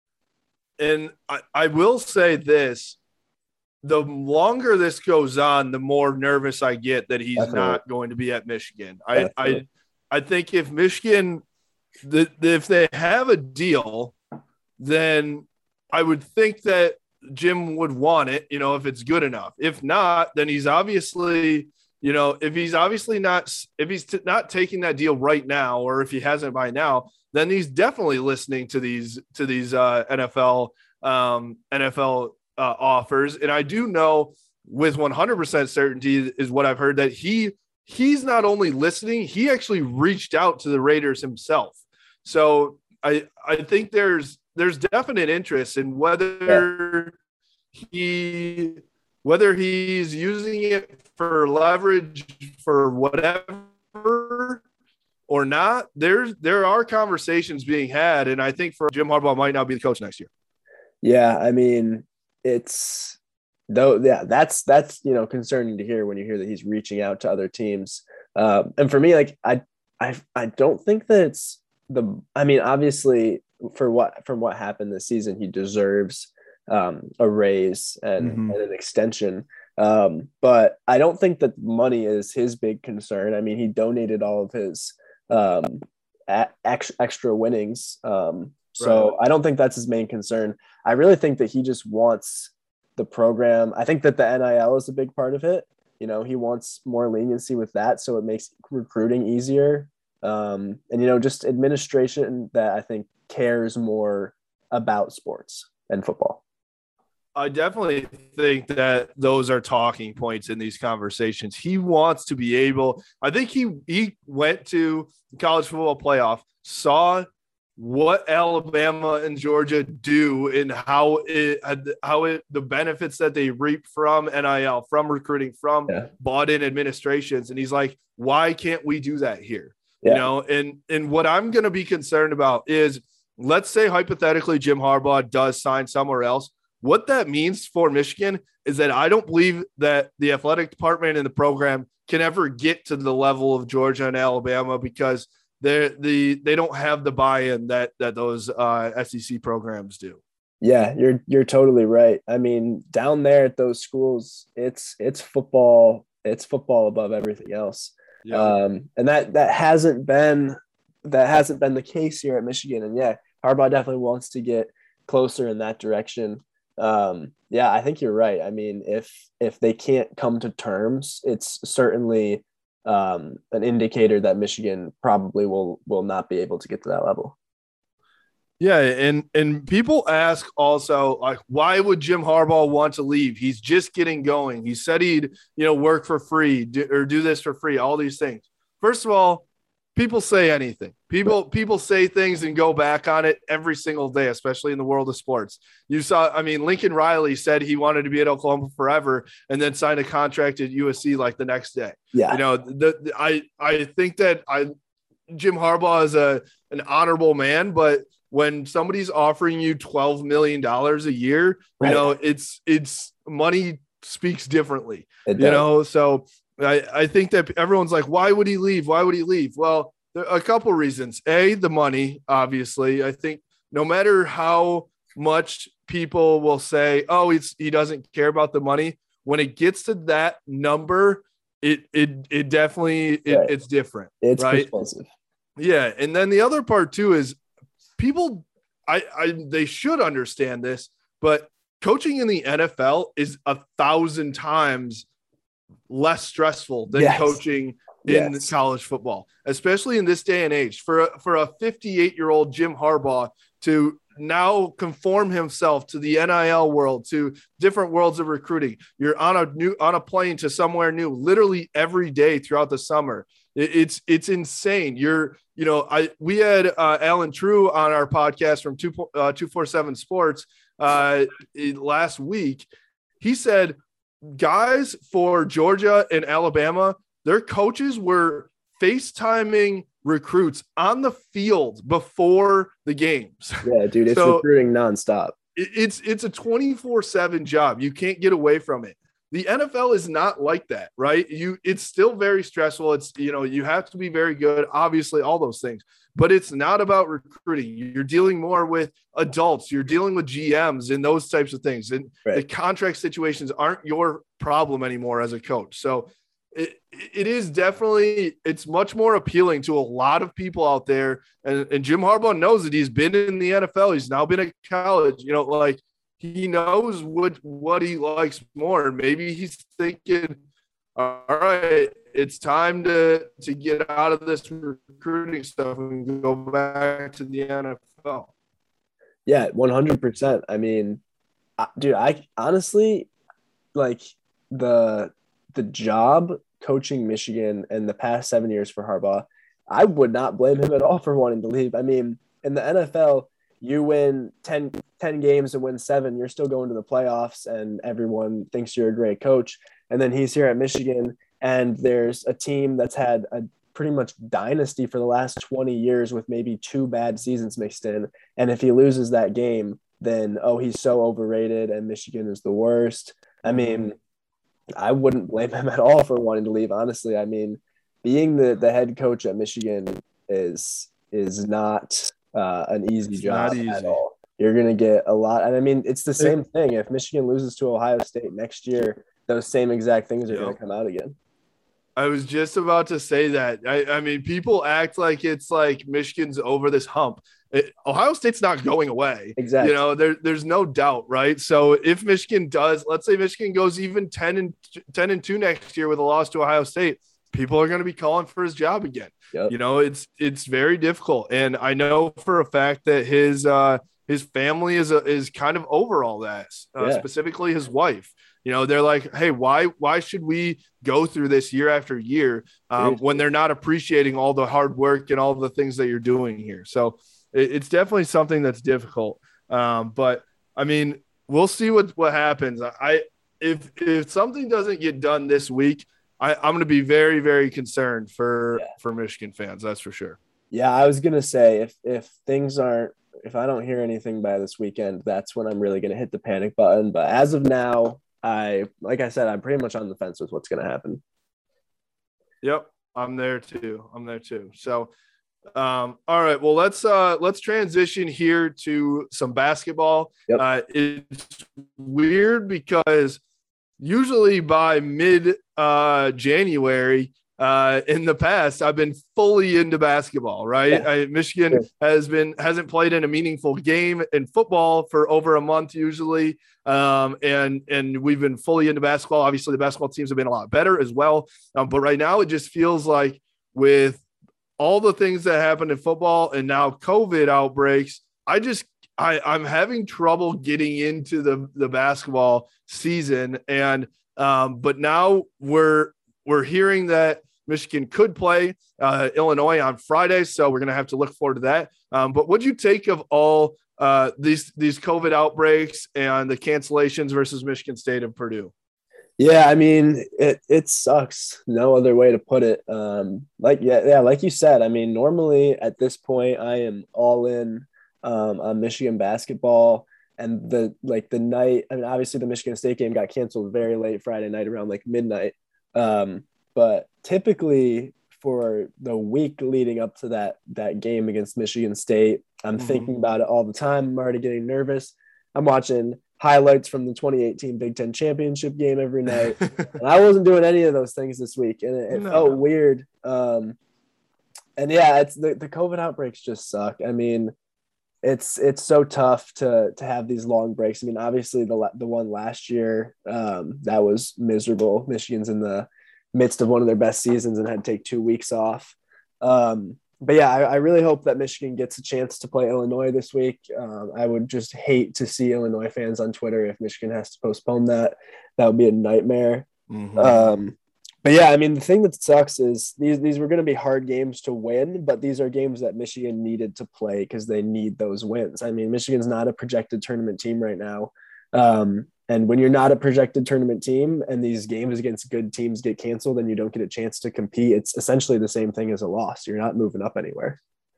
And I, I will say this, the longer this goes on, the more nervous I get that he's Definitely. not going to be at Michigan. I, I I think if Michigan, the, if they have a deal, then I would think that Jim would want it, you know, if it's good enough. If not, then he's obviously – you know, if he's obviously not, if he's t- not taking that deal right now, or if he hasn't by now, then he's definitely listening to these to these uh, N F L um, N F L uh, offers. And I do know with one hundred percent certainty is what I've heard, that he he's not only listening, he actually reached out to the Raiders himself. So I I think there's there's definite interest in whether yeah. he. Whether he's using it for leverage for whatever or not, there's there are conversations being had, and I think for Jim Harbaugh might not be the coach next year.
Yeah, I mean, it's though. Yeah, that's that's you know concerning to hear when you hear that he's reaching out to other teams. Uh, and for me, like I I I don't think that it's the. I mean, obviously, for what from what happened this season, he deserves um, a raise and,
Mm-hmm.
and an extension. Um, but I don't think that money is his big concern. I mean, he donated all of his um, ex- extra winnings. Um, so
Right.
I don't think that's his main concern. I really think that he just wants the program. I think that the N I L is a big part of it. You know, he wants more leniency with that, so it makes recruiting easier. Um, and, you know, just administration that I think cares more about sports and football.
I definitely think that those are talking points in these conversations. He wants to be able, I think he he went to the college football playoff, saw what Alabama and Georgia do and how it how it the benefits that they reap from N I L, from recruiting, from
Yeah.
bought in administrations. And he's like, why can't we do that here?
Yeah.
You know, and and what I'm gonna be concerned about is, let's say hypothetically Jim Harbaugh does sign somewhere else. What that means for Michigan is that I don't believe that the athletic department and the program can ever get to the level of Georgia and Alabama, because they're the they don't have the buy-in that that those uh, S E C programs do.
Yeah, you're you're totally right. I mean, down there at those schools, it's it's football, it's football above everything else.
Yeah.
Um, and that that hasn't been that hasn't been the case here at Michigan. And yeah, Harbaugh definitely wants to get closer in that direction. Um, yeah, I think you're right. I mean, if if they can't come to terms, it's certainly um, an indicator that Michigan probably will will not be able to get to that level.
Yeah, and and people ask also, like, why would Jim Harbaugh want to leave? He's just getting going. He said he'd, you know, work for free, do, or do this for free, all these things. First of all, people say anything. People people say things and go back on it every single day, especially in the world of sports. You saw, I mean, Lincoln Riley said he wanted to be at Oklahoma forever and then signed a contract at U S C like the next day.
Yeah.
You know, the, the, I I think that I Jim Harbaugh is a an honorable man, but when somebody's offering you twelve million dollars a year,
Right.
you know, it's it's money speaks differently,
It
you
does.
know. So I, I think that everyone's like, why would he leave? Why would he leave? Well, there are a couple reasons. A, the money, obviously. I think no matter how much people will say, oh, it's he doesn't care about the money, when it gets to that number, it it it definitely it,
Right.
it's different.
It's
right?
expensive.
Yeah. And then the other part too is people I, I they should understand this, but coaching in the N F L is a thousand times less stressful than
Yes.
coaching in
Yes.
college football, especially in this day and age. For a, for a fifty-eight-year-old Jim Harbaugh to now conform himself to the N I L world, to different worlds of recruiting. You're on a new on a plane to somewhere new, literally every day throughout the summer. It, it's it's insane. You're you know I we had uh, Alan True on our podcast from two uh, two forty-seven Sports uh, last week. He said guys for Georgia and Alabama, their coaches were FaceTiming recruits on the field before the games.
Yeah, dude, it's
So-
recruiting nonstop.
It- It's it's a twenty-four seven job. You can't get away from it. The N F L is not like that, right? You it's still very stressful. It's, you know, you have to be very good, obviously, all those things, but it's not about recruiting. You're dealing more with adults, you're dealing with G Ms and those types of things. And
Right.
the contract situations aren't your problem anymore as a coach. So it, it is definitely, it's much more appealing to a lot of people out there. And, and Jim Harbaugh knows that he's been in the N F L. He's now been at college, you know, like he knows what, what he likes more. And maybe he's thinking, all right, it's time to, to get out of this recruiting stuff and go back to the N F L.
Yeah, one hundred percent. I mean, I- dude, I honestly like the the job coaching Michigan in the past seven years for Harbaugh. I would not blame him at all for wanting to leave. I mean, in the N F L, you win ten, ten games and win seven, you're still going to the playoffs and everyone thinks you're a great coach. And then he's here at Michigan and there's a team that's had a pretty much dynasty for the last twenty years with maybe two bad seasons mixed in. And if he loses that game, then, oh, he's so overrated and Michigan is the worst. I mean, I wouldn't blame him at all for wanting to leave. Honestly, I mean, being the, the head coach at Michigan is, is not uh, an easy
It's
job
not easy.
at all. You're going to get a lot. And I mean, it's the same thing. If Michigan loses to Ohio State next year, those same exact things are yep. going to come out again.
I was just about to say that. I, I mean, people act like it's like Michigan's over this hump. It, Ohio State's not going away.
Exactly.
You know, there, there's no doubt, right? So if Michigan does, let's say Michigan goes even ten and ten and two next year with a loss to Ohio State, people are going to be calling for his job again.
Yep.
You know, it's it's very difficult, and I know for a fact that his uh, his family is a, is kind of over all that, uh,
yeah.
specifically his wife. You know, they're like, hey, why why should we go through this year after year um, when they're not appreciating all the hard work and all the things that you're doing here? So it, it's definitely something that's difficult. Um, but I mean, we'll see what, what happens. I if if something doesn't get done this week, I, I'm going to be very, very concerned for
yeah.
for Michigan fans. That's for sure.
Yeah, I was going to say if if things aren't if I don't hear anything by this weekend, that's when I'm really going to hit the panic button. But as of now, I, like I said, I'm pretty much on the fence with what's going to happen.
Yep. I'm there too. I'm there too. So, um, all right, well, let's, uh, let's transition here to some basketball.
Yep.
Uh, it's weird because usually by mid, uh, January, uh, in the past, I've been fully into basketball, right?
Yeah.
I, Michigan
sure.
has been, hasn't played in a meaningful game in football for over a month usually. Um, and, and we've been fully into basketball. Obviously the basketball teams have been a lot better as well. Um, but right now it just feels like with all the things that happened in football and now COVID outbreaks, I just, I, I'm having trouble getting into the, the basketball season. And, um, but now we're, we're hearing that Michigan could play uh, Illinois on Friday. So we're going to have to look forward to that. Um, but what'd you take of all uh, these, these COVID outbreaks and the cancellations versus Michigan State and Purdue?
Yeah. I mean, it, it sucks. No other way to put it. Um, like, yeah, yeah. Like you said, I mean, normally at this point I am all in um, on Michigan basketball. And the, like the night, I mean, obviously the Michigan State game got canceled very late Friday night around like midnight. Um, but typically for the week leading up to that, that game against Michigan State, I'm mm-hmm. thinking about it all the time. I'm already getting nervous. I'm watching highlights from the twenty eighteen Big Ten championship game every night. And I wasn't doing any of those things this week. And it, it no. felt weird. Um, and yeah, it's the, the COVID outbreaks just suck. I mean, it's, it's so tough to, to have these long breaks. I mean, obviously the, the one last year um, that was miserable. Michigan's in the midst of one of their best seasons and had to take two weeks off. Um, but yeah, I, I really hope that Michigan gets a chance to play Illinois this week. Um, I would just hate to see Illinois fans on Twitter if Michigan has to postpone that. That would be a nightmare. Mm-hmm. Um, but yeah, I mean, the thing that sucks is these, these were going to be hard games to win, but these are games that Michigan needed to play because they need those wins. I mean, Michigan's not a projected tournament team right now. Um, and when you're not a projected tournament team and these games against good teams get canceled and you don't get a chance to compete, it's essentially the same thing as a loss. You're not moving up anywhere.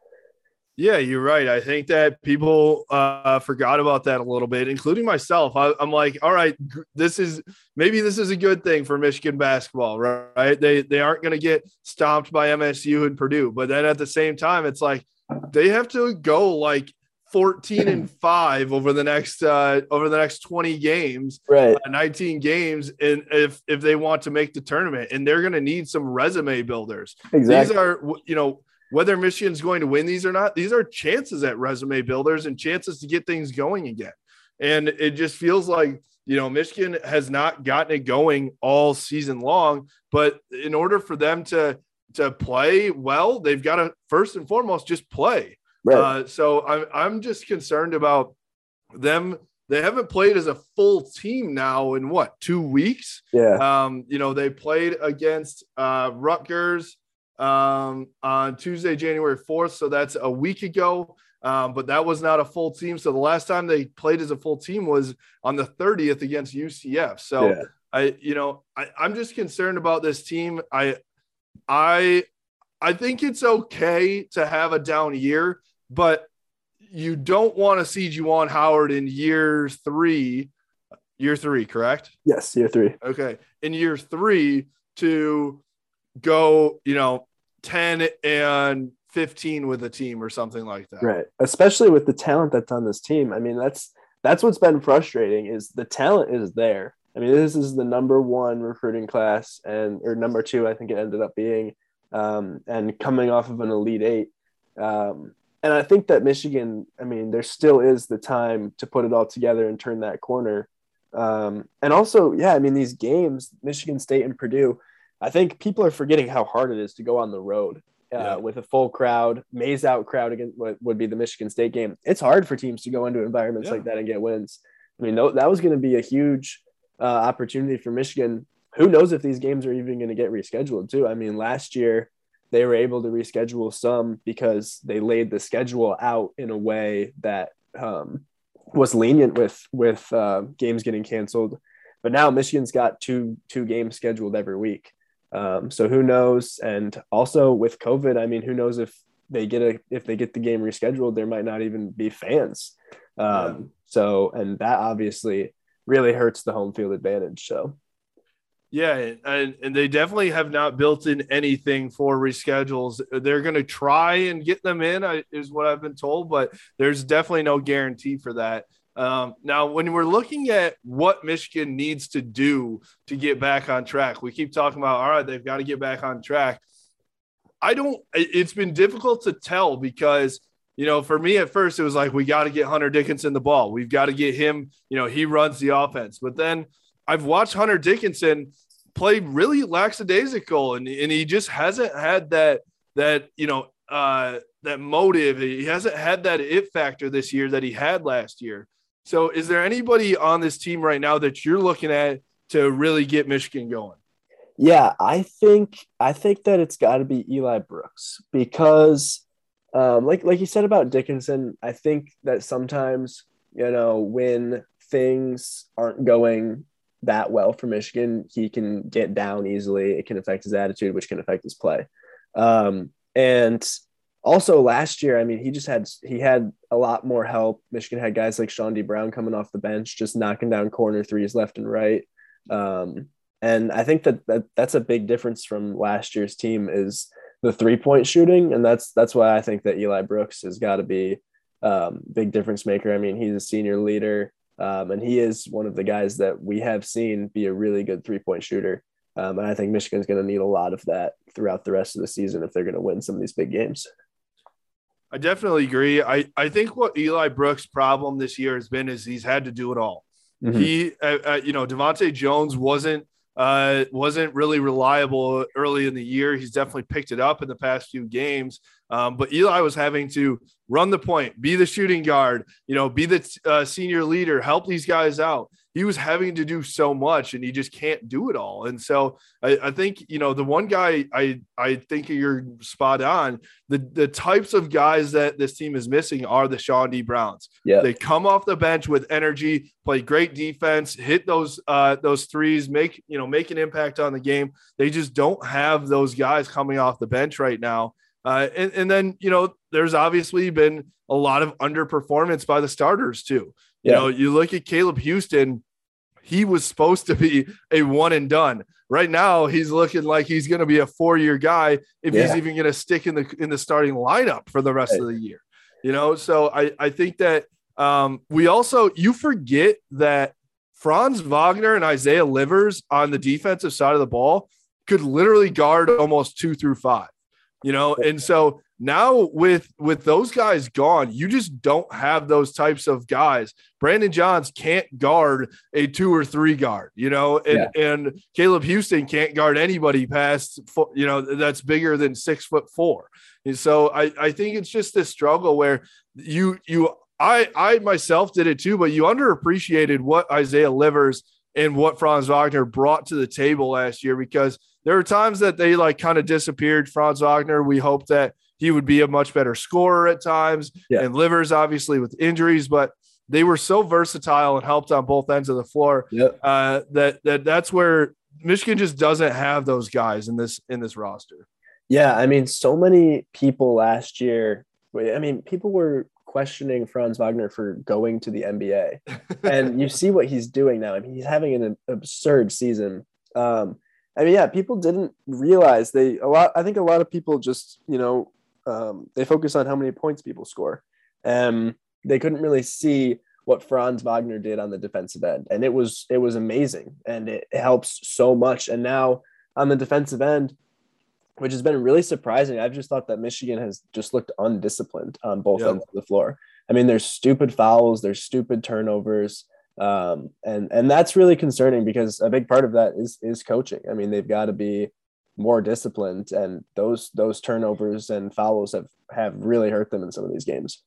Yeah, you're right. I think that people uh, forgot about that a little bit, including myself. I, I'm like, all right, this is maybe this is a good thing for Michigan basketball, right? They they aren't going to get stomped by M S U and Purdue, but then at the same time, it's like they have to go like fourteen and five over the next uh, over the next twenty games,
right?
Uh, nineteen games, and if if they want to make the tournament, and they're going to need some resume builders.
Exactly.
These are, you know. Whether Michigan's going to win these or not, these are chances at resume builders and chances to get things going again. And it just feels like, you know, Michigan has not gotten it going all season long, but in order for them to, to play well, they've got to first and foremost, just play.
Right.
Uh, so I'm, I'm just concerned about them. They haven't played as a full team now in what, two weeks?
Yeah.
Um, you know, they played against uh, Rutgers um on Tuesday, January fourth, so that's a week ago, um but that was not a full team. So the last time they played as a full team was on the thirtieth against U C F. So yeah. I you know I, I'm just concerned about this team. I I I think it's okay to have a down year, but you don't want to see Juwan Howard in year three year three correct?
Yes, year three.
Okay, in year three to go, you know, ten and fifteen with a team or something like that.
Right. Especially with the talent that's on this team. I mean, that's that's what's been frustrating is the talent is there. I mean, this is the number one recruiting class and or number two, I think it ended up being, um, and coming off of an Elite Eight. Um, and I think that Michigan, I mean, there still is the time to put it all together and turn that corner. Um, and also, yeah, I mean, these games, Michigan State and Purdue, I think people are forgetting how hard it is to go on the road uh, yeah. with a full crowd, maze out crowd against what would be the Michigan State game. It's hard for teams to go into environments yeah. like that and get wins. I mean, that was going to be a huge uh, opportunity for Michigan. Who knows if these games are even going to get rescheduled too? I mean, last year they were able to reschedule some because they laid the schedule out in a way that um, was lenient with with uh, games getting canceled. But now Michigan's got two two games scheduled every week. Um, so who knows? And also with COVID, I mean, who knows if they get a if they get the game rescheduled, there might not even be fans. Um, yeah. So and that obviously really hurts the home field advantage. So.
Yeah, and, and they definitely have not built in anything for reschedules. They're going to try and get them in, is what I've been told, but there's definitely no guarantee for that. Um, now, when we're looking at what Michigan needs to do to get back on track, we keep talking about, all right, they've got to get back on track. I don't – it's been difficult to tell because – you know, for me at first, it was like, we got to get Hunter Dickinson the ball. We've got to get him, you know, he runs the offense. But then I've watched Hunter Dickinson play really lackadaisical, and, and he just hasn't had that, that you know, uh, that motive. He hasn't had that it factor this year that he had last year. So is there anybody on this team right now that you're looking at to really get Michigan going?
Yeah, I think I think that it's got to be Eli Brooks because – Um, like like you said about Dickinson, I think that sometimes, you know, when things aren't going that well for Michigan, he can get down easily. It can affect his attitude, which can affect his play. Um, and also last year, I mean, he just had he had a lot more help. Michigan had guys like Sean D. Brown coming off the bench, just knocking down corner threes left and right. Um, and I think that, that that's a big difference from last year's team is the three-point shooting, and that's that's why I think that Eli Brooks has got to be um, big difference maker. I mean, he's a senior leader, um, and he is one of the guys that we have seen be a really good three-point shooter. Um, and I think Michigan's going to need a lot of that throughout the rest of the season if they're going to win some of these big games.
I definitely agree. I, I think what Eli Brooks' problem this year has been is he's had to do it all. Mm-hmm. He, uh, uh, you know, Devontae Jones wasn't Uh, wasn't really reliable early in the year. He's definitely picked it up in the past few games. Um, but Eli was having to run the point, be the shooting guard, you know, be the uh, senior leader, help these guys out. He was having to do so much, and he just can't do it all. And so I, I think, you know, the one guy I, I think you're spot on. The, the types of guys that this team is missing are the Sean D. Browns.
Yeah.
They come off the bench with energy, play great defense, hit those uh, those threes, make, you know, make an impact on the game. They just don't have those guys coming off the bench right now. Uh, and, and then, you know, there's obviously been a lot of underperformance by the starters too. You yeah. know, you look at Caleb Houston, he was supposed to be a one and done. Right now, he's looking like he's going to be a four-year guy if yeah. he's even going to stick in the in the starting lineup for the rest right. of the year. You know, so I, I think that um, we also – you forget that Franz Wagner and Isaiah Livers on the defensive side of the ball could literally guard almost two through five. You know, and so now with with those guys gone, you just don't have those types of guys. Brandon Johns can't guard a two or three guard, you know, and, yeah. and Caleb Houston can't guard anybody past, you know, that's bigger than six foot four. And so I, I think it's just this struggle where you you I I myself did it too, but you underappreciated what Isaiah Livers and what Franz Wagner brought to the table last year, because there were times that they like kind of disappeared. Franz Wagner, we hoped that he would be a much better scorer at times, yeah. and Livers obviously with injuries, but they were so versatile and helped on both ends of the floor
yep.
uh, that that that's where Michigan just doesn't have those guys in this in this roster.
Yeah, I mean, so many people last year. I mean, people were questioning Franz Wagner for going to the N B A, and you see what he's doing now. I mean, he's having an absurd season. Um, I mean, yeah, people didn't realize they a lot. I think a lot of people just, you know, Um, they focus on how many points people score. Um, they couldn't really see what Franz Wagner did on the defensive end, and it was it was amazing, and it helps so much. And now on the defensive end, which has been really surprising, I've just thought that Michigan has just looked undisciplined on both yep. ends of the floor. I mean, there's stupid fouls, there's stupid turnovers, um, and and that's really concerning because a big part of that is is coaching. I mean, they've got to be more disciplined, and those those turnovers and fouls have have really hurt them in some of these games.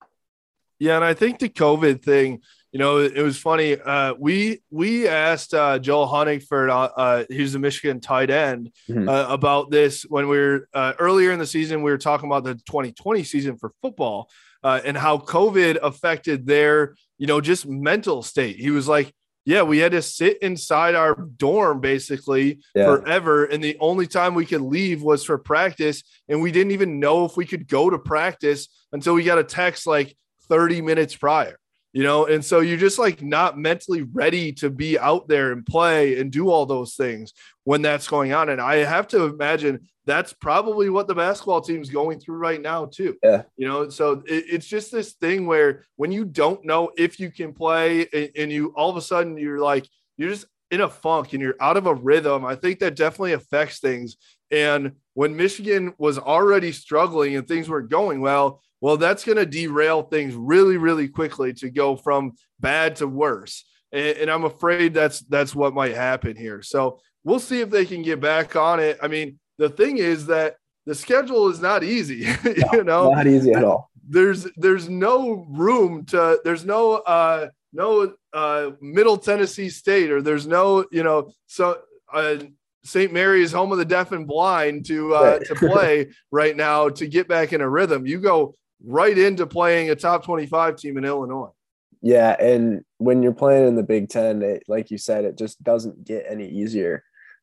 Yeah, and I think the COVID thing, you know, it was funny. Uh, we we asked uh, Joel Honigford, uh, uh, he's the Michigan tight end, mm-hmm. uh, about this when we were uh, earlier in the season. We were talking about the twenty twenty season for football uh, and how COVID affected their, you know, just mental state. He was like, yeah, we had to sit inside our dorm basically yeah. forever. And the only time we could leave was for practice. And we didn't even know if we could go to practice until we got a text like thirty minutes prior, you know? And so you're just like not mentally ready to be out there and play and do all those things when that's going on. And I have to imagine that's probably what the basketball team's going through right now too.
Yeah.
You know, so it, it's just this thing where when you don't know if you can play and, and you, all of a sudden you're like, you're just in a funk and you're out of a rhythm. I think that definitely affects things. And when Michigan was already struggling and things weren't going well, well, that's going to derail things really, really quickly to go from bad to worse. And, and I'm afraid that's that's what might happen here. So we'll see if they can get back on it. I mean, the thing is that the schedule is not easy, you
no,
know,
not easy at all.
There's there's no room to there's no uh, no uh, Middle Tennessee State, or there's no, you know, so uh, Saint Mary's, home of the deaf and blind, to uh,
right.
to play right now to get back in a rhythm. You go right into playing a top twenty-five team in Illinois.
Yeah, and when you're playing in the Big Ten, it, like you said, it just doesn't get any easier.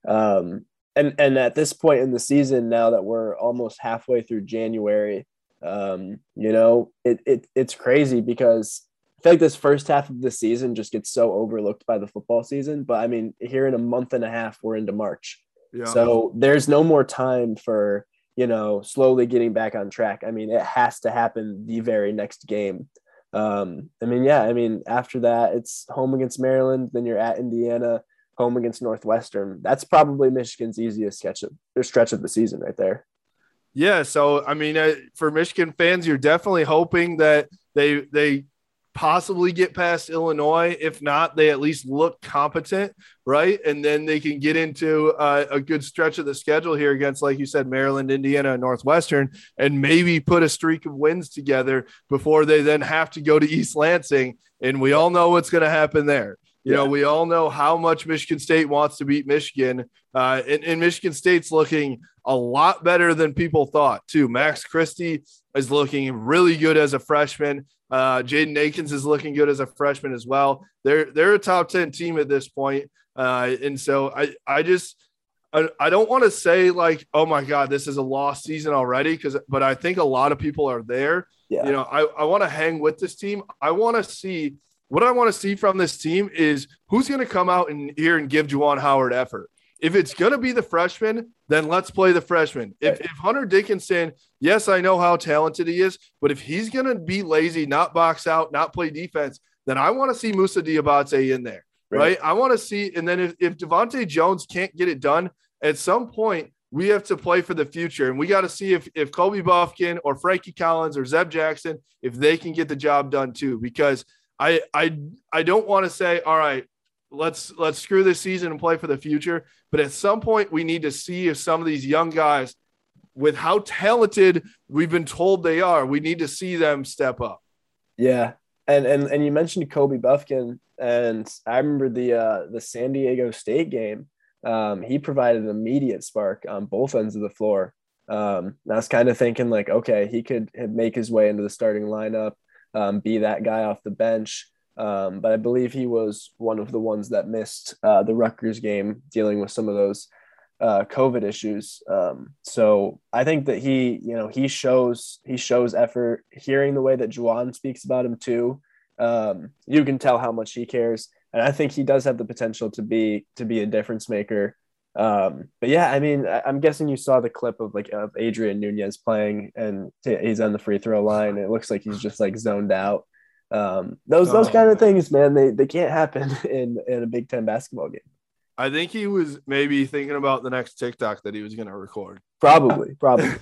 Um, and and at this point in the season, now that we're almost halfway through January, um, you know, it it it's crazy because I feel like this first half of the season just gets so overlooked by the football season. But I mean, here in a month and a half, we're into March, yeah. So there's no more time for, you know, slowly getting back on track. I mean, it has to happen the very next game. Um, I mean, yeah, I mean, after that, it's home against Maryland, then you're at Indiana, home against Northwestern. That's probably Michigan's easiest sketch of, or stretch of the season right there.
Yeah, so, I mean, uh, for Michigan fans, you're definitely hoping that they they possibly get past Illinois. If not, they at least look competent, right? And then they can get into uh, a good stretch of the schedule here against, like you said, Maryland, Indiana, and Northwestern, and maybe put a streak of wins together before they then have to go to East Lansing. And we all know what's going to happen there. You yeah. know, we all know how much Michigan State wants to beat Michigan, uh, and, and Michigan State's looking a lot better than people thought, too. Max Christie is looking really good as a freshman. Uh, Jaden Akins is looking good as a freshman as well. They're they're a top ten team at this point. Uh, and so I I just I, I don't want to say like, oh my God, this is a lost season already, because but I think a lot of people are there.
Yeah.
You know, I, I want to hang with this team. I want to see what I want to see from this team is who's going to come out and here and give Juwan Howard effort. If it's going to be the freshman, then let's play the freshman. If, if Hunter Dickinson, yes, I know how talented he is, but if he's going to be lazy, not box out, not play defense, then I want to see Moussa Diabate in there, right? right? I want to see, and then if, if Devontae Jones can't get it done, at some point we have to play for the future, and we got to see if, if Kobe Buffkin or Frankie Collins or Zeb Jackson, if they can get the job done too, because I I I don't want to say, all right, let's let's screw this season and play for the future. But at some point, we need to see if some of these young guys, with how talented we've been told they are, we need to see them step up.
Yeah, and and and you mentioned Kobe Buffkin, and I remember the uh, the San Diego State game. Um, he provided an immediate spark on both ends of the floor. Um, I was kind of thinking like, okay, he could make his way into the starting lineup, um, be that guy off the bench. Um, but I believe he was one of the ones that missed uh, the Rutgers game, dealing with some of those uh, COVID issues. Um, so I think that he, you know, he shows he shows effort. Hearing the way that Juwan speaks about him too, um, you can tell how much he cares. And I think he does have the potential to be to be a difference maker Um, but yeah, I mean, I, I'm guessing you saw the clip of like of Adrian Nunez playing, and t- he's on the free throw line. It looks like he's just like zoned out. Um, those those
Oh,
kind of
man.
things, man, they they can't happen in in a Big Ten basketball game.
I think he was maybe thinking about the next TikTok that he was going to record.
Probably, probably.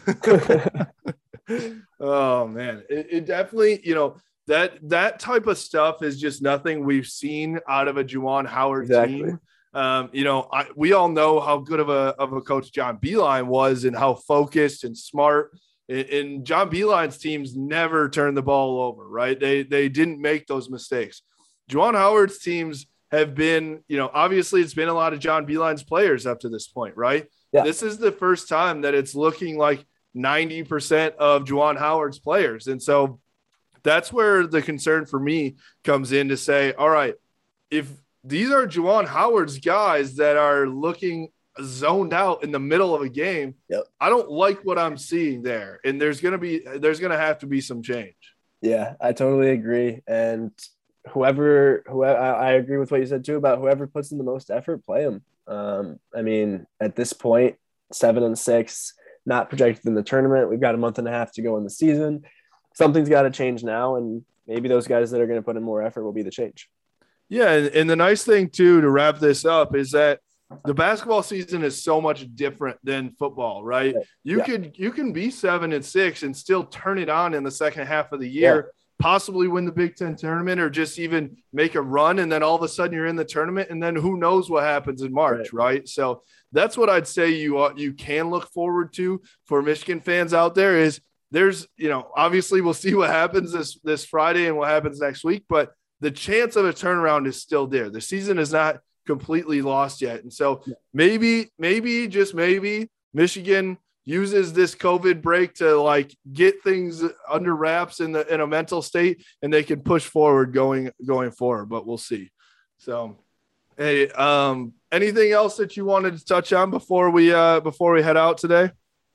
Oh man, it, it definitely, you know, that that type of stuff is just nothing we've seen out of a Juwan Howard
Exactly.
team. Um, you know, I, we all know how good of a of a coach John Beilein was and how focused and smart. And, and John Beilein's teams never turned the ball over, right? They they didn't make those mistakes. Juwan Howard's teams have been, you know, obviously it's been a lot of John Beilein's players up to this point, right?
Yeah.
This is the first time that it's looking like ninety percent of Juwan Howard's players. And so that's where the concern for me comes in to say, all right, if these are Juwan Howard's guys that are looking zoned out in the middle of a game,
Yep.
I don't like what I'm seeing there. And there's going to be, there's going to have to be some change.
Yeah, I totally agree. And whoever, whoever, I agree with what you said too about whoever puts in the most effort, play them. Um, I mean, at this point, seven and six, not projected in the tournament. We've got a month and a half to go in the season. Something's got to change now, and maybe those guys that are going to put in more effort will be the change.
Yeah, and, and the nice thing too to wrap this up is that the basketball season is so much different than football, right? You
yeah.
could you can be seven and six and still turn it on in the second half of the year, yeah. possibly win the Big Ten tournament or just even make a run, and then all of a sudden you're in the tournament, and then who knows what happens in March, right? right? So that's what I'd say you uh, you can look forward to for Michigan fans out there is there's, you know, obviously we'll see what happens this this Friday and what happens next week, but the chance of a turnaround is still there. The season is not completely lost yet. And so maybe, maybe, just maybe Michigan uses this COVID break to like get things under wraps in the, in a mental state, and they can push forward going, going forward, but we'll see. So, hey, um, anything else that you wanted to touch on before we, uh, before we head out today?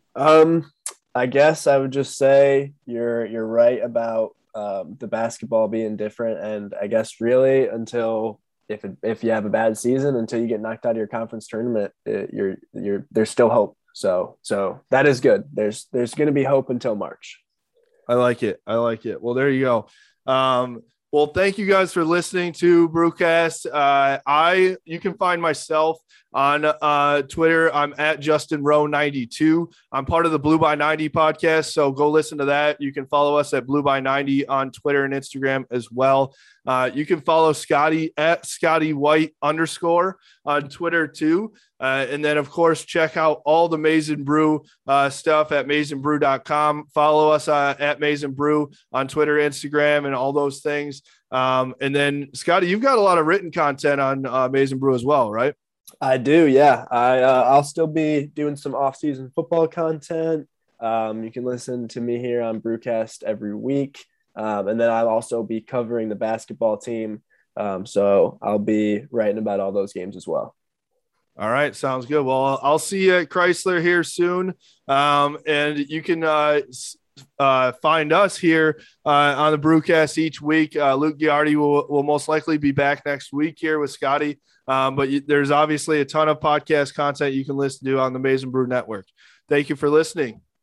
Um, I guess I would just say you're, you're right about, Um, the basketball being different, and I guess really until if it, if you have a bad season, until you get knocked out of your conference tournament, it, you're you're there's still hope. So so that is good. There's there's going to be hope until March.
I like it. I like it. Well, there you go. Um, well, thank you guys for listening to Brewcast. Uh, I you can find myself on uh, Twitter. I'm at Justin Rowe ninety-two. I'm part of the Blue by ninety podcast, so go listen to that. You can follow us at Blue by ninety on Twitter and Instagram as well. Uh, you can follow Scotty at Scotty White underscore on Twitter too. Uh, and then, of course, check out all the Maize n Brew uh, stuff at maize n brew dot com. Follow us uh, at Maize n Brew on Twitter, Instagram, and all those things. Um, and then, Scotty, you've got a lot of written content on uh, Maize n Brew as well, right?
I do, yeah. I uh, I'll still be doing some off-season football content. Um, you can listen to me here on Brewcast every week, um, and then I'll also be covering the basketball team. Um, so I'll be writing about all those games as well.
All right. Sounds good. Well, I'll see you at Chrysler here soon. Um, and you can uh, uh, find us here uh, on the Brewcast each week. Uh, Luke Giardi will, will most likely be back next week here with Scotty. Um, but you, there's obviously a ton of podcast content you can listen to on the Maize n Brew Network. Thank you for listening.